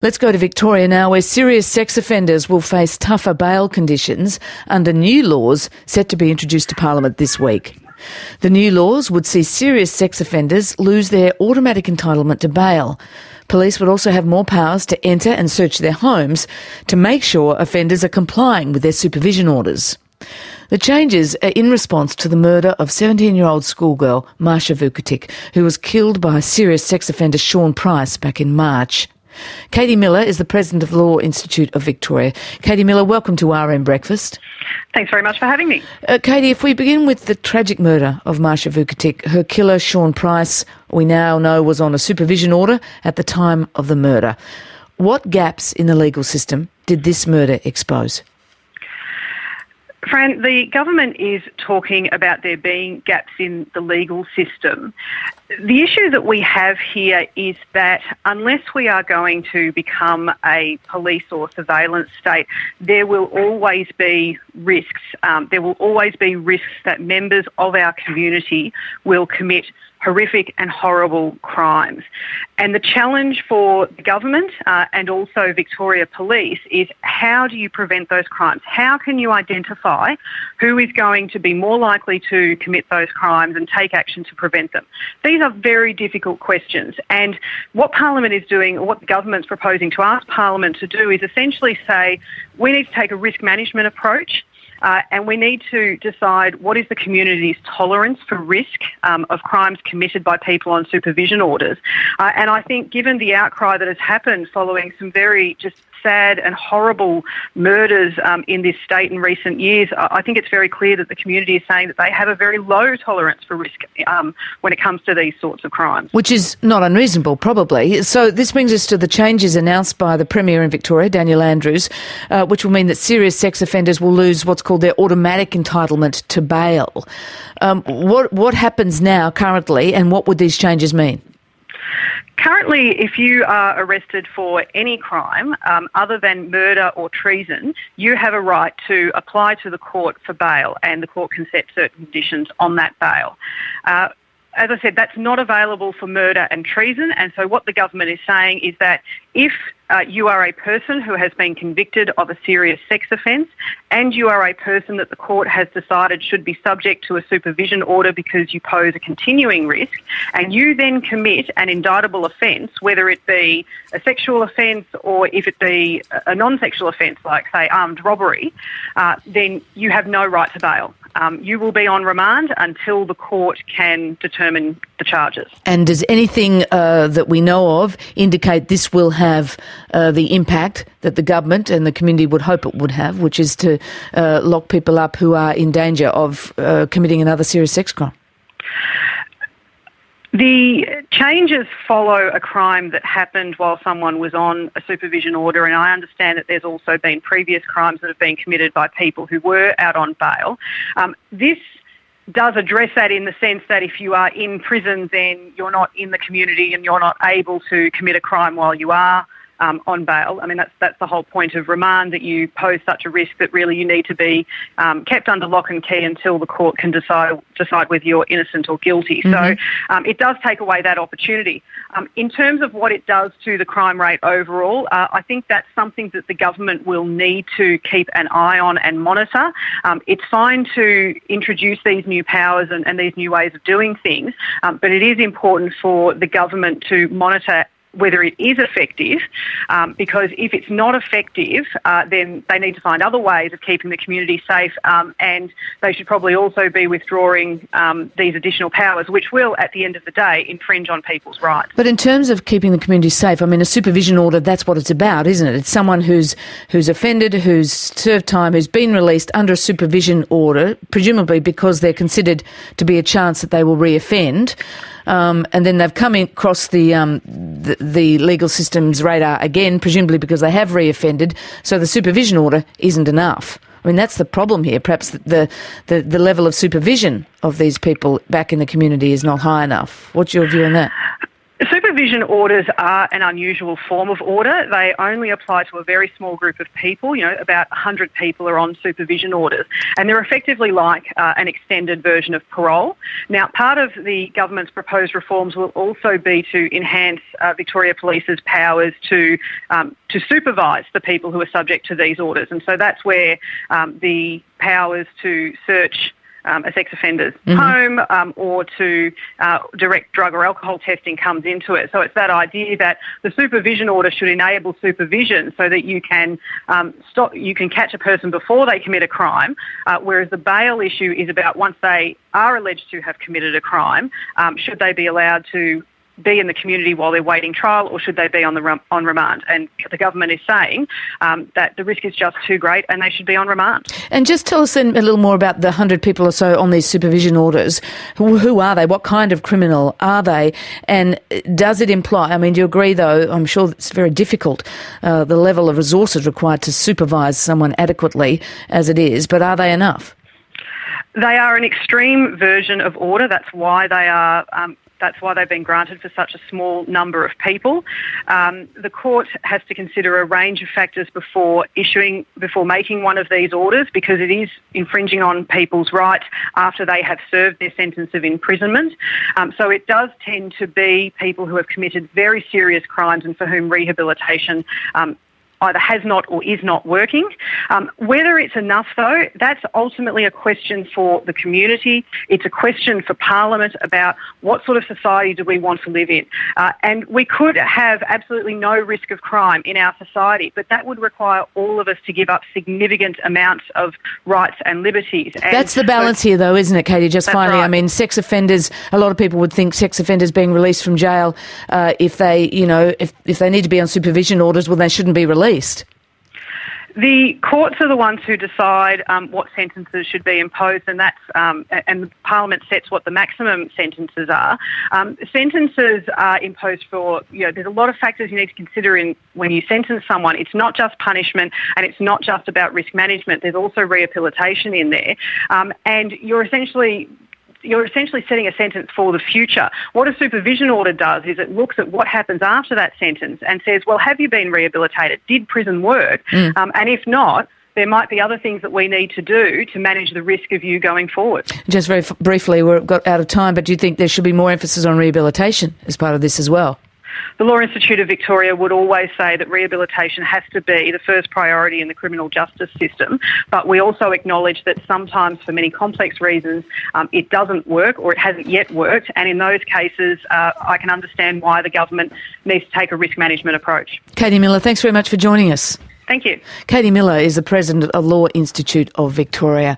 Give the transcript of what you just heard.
Let's go to Victoria now, where serious sex offenders will face tougher bail conditions under new laws set to be introduced to Parliament this week. The new laws would see serious sex offenders lose their automatic entitlement to bail. Police would also have more powers to enter and search their homes to make sure offenders are complying with their supervision orders. The changes are in response to the murder of 17-year-old schoolgirl Marsha Vukotic, who was killed by serious sex offender Sean Price back in March. Katie Miller is the president of the Law Institute of Victoria. Katie Miller, welcome to RM Breakfast. Thanks very much for having me. Katie, if we begin with the tragic murder of Marsha Vukotic, her killer, Sean Price, we now know was on a supervision order at the time of the murder. What gaps in the legal system did this murder expose? Fran, the government is talking about there being gaps in the legal system. The issue that we have here is that unless we are going to become a police or surveillance state, there will always be risks. There will always be risks that members of our community will commit horrific and horrible crimes. And the challenge for the government and also Victoria Police is, how do you prevent those crimes? How can you identify who is going to be more likely to commit those crimes and take action to prevent them? These are very difficult questions. And what Parliament is doing, or what the government's proposing to ask Parliament to do, is essentially say we need to take a risk management approach. And we need to decide what is the community's tolerance for risk of crimes committed by people on supervision orders. And I think given the outcry that has happened following some very just sad and horrible murders in this state in recent years, I think it's very clear that the community is saying that they have a very low tolerance for risk when it comes to these sorts of crimes. Which is not unreasonable, probably. So this brings us to the changes announced by the Premier in Victoria, Daniel Andrews, which will mean that serious sex offenders will lose what's called their automatic entitlement to bail. What happens now currently, and what would these changes mean? Currently, if you are arrested for any crime other than murder or treason, you have a right to apply to the court for bail, and the court can set certain conditions on that bail. As I said, that's not available for murder and treason, and so what the government is saying is that if you are a person who has been convicted of a serious sex offence and you are a person that the court has decided should be subject to a supervision order because you pose a continuing risk, and you then commit an indictable offence, whether it be a sexual offence or if it be a non-sexual offence like, say, armed robbery, then you have no right to bail. You will be on remand until the court can determine the charges. And does anything that we know of indicate this will have the impact that the government and the community would hope it would have, which is to lock people up who are in danger of committing another serious sex crime? The changes follow a crime that happened while someone was on a supervision order, and I understand that there's also been previous crimes that have been committed by people who were out on bail. This does address that in the sense that if you are in prison, then you're not in the community and you're not able to commit a crime while you are on bail. I mean, that's the whole point of remand, that you pose such a risk that really you need to be kept under lock and key until the court can decide whether you're innocent or guilty. Mm-hmm. So it does take away that opportunity. In terms of what it does to the crime rate overall, I think that's something that the government will need to keep an eye on and monitor. It's fine to introduce these new powers and these new ways of doing things, but it is important for the government to monitor whether it is effective, because if it's not effective, then they need to find other ways of keeping the community safe, and they should probably also be withdrawing these additional powers, which will, at the end of the day, infringe on people's rights. But in terms of keeping the community safe, I mean, a supervision order, that's what it's about, isn't it? It's someone who's offended, who's served time, who's been released under a supervision order, presumably because they're considered to be a chance that they will reoffend. And then they've come across the legal system's radar again, presumably because they have reoffended, so the supervision order isn't enough. I mean, that's the problem here. Perhaps the level of supervision of these people back in the community is not high enough. What's your view on that? Supervision orders are an unusual form of order. They only apply to a very small group of people. About 100 people are on supervision orders, and they're effectively like an extended version of parole. Now, part of the government's proposed reforms will also be to enhance Victoria Police's powers to supervise the people who are subject to these orders, and so that's where the powers to search a sex offender's home or to direct drug or alcohol testing comes into it. So it's that idea that the supervision order should enable supervision so that you can catch a person before they commit a crime, whereas the bail issue is about once they are alleged to have committed a crime, should they be allowed to be in the community while they're waiting trial, or should they be on remand? And the government is saying that the risk is just too great and they should be on remand. And just tell us then a little more about the 100 people or so on these supervision orders. Who are they? What kind of criminal are they? And does it imply, do you agree though, I'm sure it's very difficult, the level of resources required to supervise someone adequately as it is, but are they enough? They are an extreme version of order. That's why they are... That's why they've been granted for such a small number of people. The court has to consider a range of factors before making one of these orders, because it is infringing on people's rights after they have served their sentence of imprisonment. So it does tend to be people who have committed very serious crimes and for whom rehabilitation either has not or is not working. Whether it's enough, though, that's ultimately a question for the community. It's a question for Parliament about what sort of society do we want to live in. And we could have absolutely no risk of crime in our society, but that would require all of us to give up significant amounts of rights and liberties. And that's the balance here, though, isn't it, Katie? Just finally, right. Sex offenders, a lot of people would think sex offenders being released from jail, if they need to be on supervision orders, well, they shouldn't be released. The courts are the ones who decide what sentences should be imposed, and that's and the Parliament sets what the maximum sentences are. Sentences are imposed for there's a lot of factors you need to consider when you sentence someone. It's not just punishment, and it's not just about risk management. There's also rehabilitation in there, and you're essentially setting a sentence for the future. What a supervision order does is it looks at what happens after that sentence and says, well, have you been rehabilitated? Did prison work? And if not, there might be other things that we need to do to manage the risk of you going forward. Just very briefly, we've got out of time, but do you think there should be more emphasis on rehabilitation as part of this as well? The Law Institute of Victoria would always say that rehabilitation has to be the first priority in the criminal justice system, but we also acknowledge that sometimes for many complex reasons it doesn't work or it hasn't yet worked, and in those cases I can understand why the government needs to take a risk management approach. Katie Miller, thanks very much for joining us. Thank you. Katie Miller is the President of Law Institute of Victoria.